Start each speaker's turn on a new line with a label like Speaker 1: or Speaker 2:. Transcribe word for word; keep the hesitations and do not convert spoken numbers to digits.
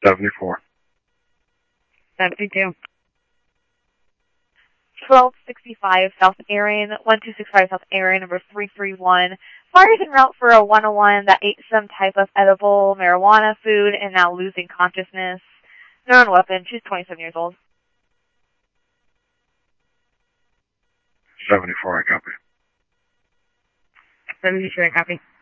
Speaker 1: seventy-four.
Speaker 2: seventy-two.
Speaker 3: twelve sixty-five South Aryan, one two six five South Aryan, number three three one. Fire's en route for a one oh one that ate some type of edible marijuana food and now losing consciousness. Known weapon. She's twenty-seven years old.
Speaker 1: seventy-four, I copy.
Speaker 2: seventy-two, I copy.